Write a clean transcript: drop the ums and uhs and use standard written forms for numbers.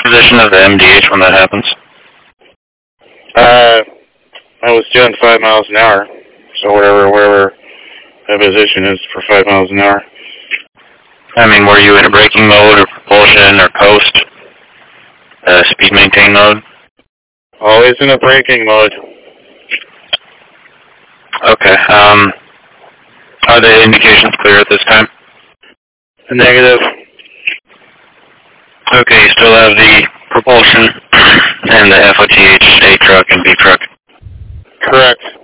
position of the MDH when that happens? I was doing 5 miles an hour, so wherever the position is for 5 miles an hour. I mean, were you in a braking mode or propulsion or coast? Speed maintain mode? Always in a braking mode. Okay, are the indications clear at this time? Negative. Okay, you still have the propulsion and the FOTH A truck and B truck? Correct.